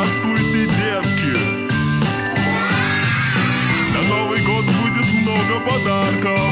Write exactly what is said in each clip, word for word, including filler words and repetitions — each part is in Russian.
Здравствуйте, детки! На Новый год будет много подарков.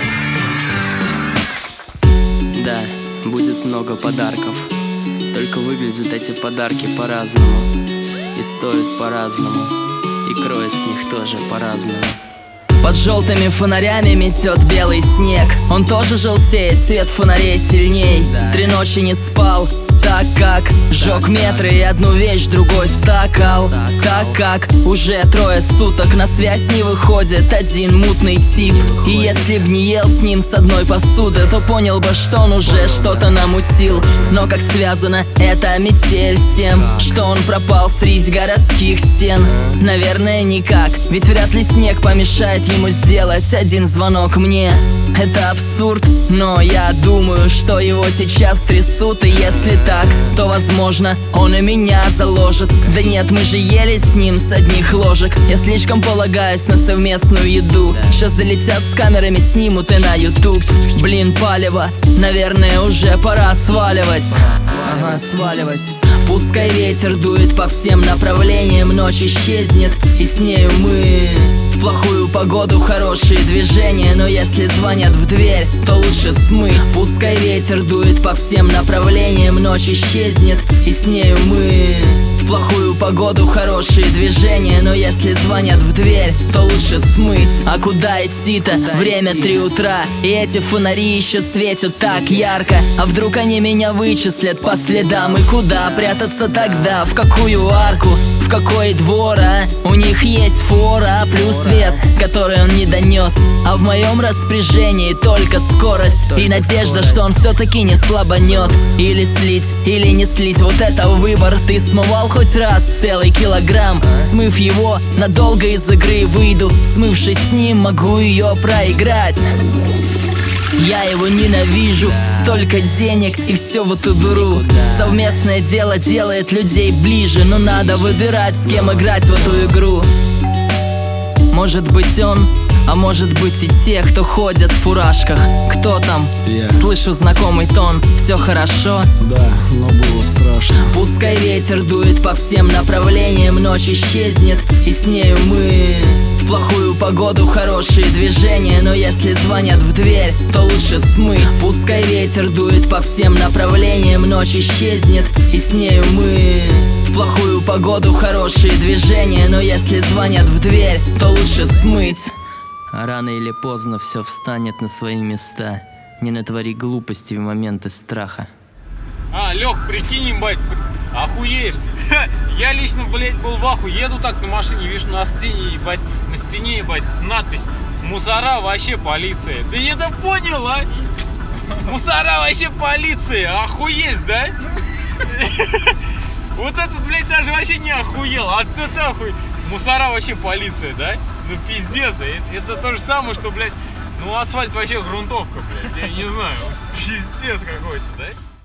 Да, будет много подарков. Только выглядят эти подарки по-разному. И стоят по-разному. И кроют с них тоже по-разному. Под желтыми фонарями метет белый снег. Он тоже желтеет, свет фонарей сильней. Три ночи не спал, так как жег метры и одну вещь другой стакал. Так как уже трое суток на связь не выходит один мутный тип. И если б не ел с ним с одной посуды, то понял бы, что он уже что-то намутил. Но как связано эта метель с тем, что он пропал среди городских стен? Наверное, никак, ведь вряд ли снег помешает ему сделать один звонок мне. Это абсурд, но я думаю, что его сейчас трясут. И если так, то возможно он и меня заложит. Да нет, мы же ели с ним с одних ложек. Я слишком полагаюсь на совместную еду. Сейчас залетят с камерами, снимут и на ютуб. Блин, палево, наверное, уже пора сваливать. Ага, сваливать. Пускай ветер дует по всем направлениям, ночь исчезнет, и с нею мы. В плохую погоду хорошие движения, но если звонят в дверь, то лучше смыть. Пускай ветер дует по всем направлениям, ночь исчезнет, и с нею мы. В плохую погоду хорошие движения, но если звонят в дверь, то лучше смыть. А куда идти-то? Время три утра, и эти фонари еще светят так ярко. А вдруг они меня вычислят по следам? И куда прятаться тогда? В какую арку? В какой двор, а? У них есть фора плюс вес, который он не донес. А в моем распоряжении только скорость и надежда, что он все-таки не слабанет. Или слить, или не слить, вот это выбор. Ты смывал хоть раз целый килограмм, смыв его, надолго из игры выйду. Смывшись с ним, могу ее проиграть. Я его ненавижу, столько денег и все в эту дуру. Совместное дело делает людей ближе, но надо выбирать, с кем играть в эту игру. Может быть он, а может быть и те, кто ходят в фуражках. Кто там? Я. Слышу знакомый тон. Все хорошо? Да, но было страшно. Пускай ветер дует по всем направлениям, ночь исчезнет, и с нею мы. В плохую погоду хорошие движения, но если звонят в дверь, то лучше смыть. Пускай ветер дует по всем направлениям, ночь исчезнет, и с нею мы. В плохую погоду хорошие движения, но если звонят в дверь, то лучше смыть. А рано или поздно все встанет на свои места. Не натвори глупости в моменты страха. А, Лех, прикинь, ебать, охуеешь. Я лично, блядь, был в ахуе. Еду так на машине, вижу на стене, ебать, на стене, ебать, надпись: мусора вообще полиция. Ты это понял, а? Мусора вообще полиция, охуеть, да? Вот этот, блядь, даже вообще не охуел, а ты охуел. Мусора вообще полиция, да? Ну пиздец, это то же самое, что, блядь, ну асфальт вообще грунтовка, блядь, я не знаю, пиздец какой-то, да?